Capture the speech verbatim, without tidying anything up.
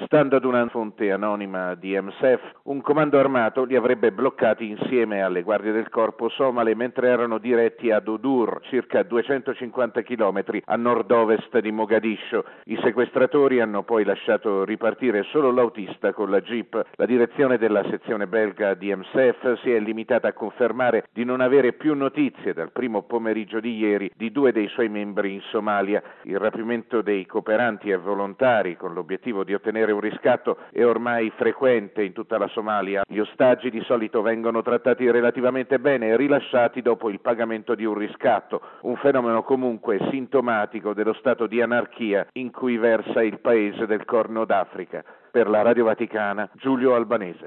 Stando ad una fonte anonima di M S F, un comando armato li avrebbe bloccati insieme alle guardie del corpo somale mentre erano diretti ad Odur, circa duecentocinquanta chilometri a nord-ovest di Mogadiscio. I sequestratori hanno poi lasciato ripartire solo l'autista con la jeep. La direzione della sezione belga di M S F si è limitata a confermare di non avere più notizie dal primo pomeriggio di ieri di due dei suoi membri in Somalia. Il rapimento dei cooperanti e volontari con l'obiettivo di ottenere un riscatto è ormai frequente in tutta la Somalia. Gli ostaggi di solito vengono trattati relativamente bene e rilasciati dopo il pagamento di un riscatto, un fenomeno comunque sintomatico dello stato di anarchia in cui versa il paese del Corno d'Africa. Per la Radio Vaticana, Giulio Albanese.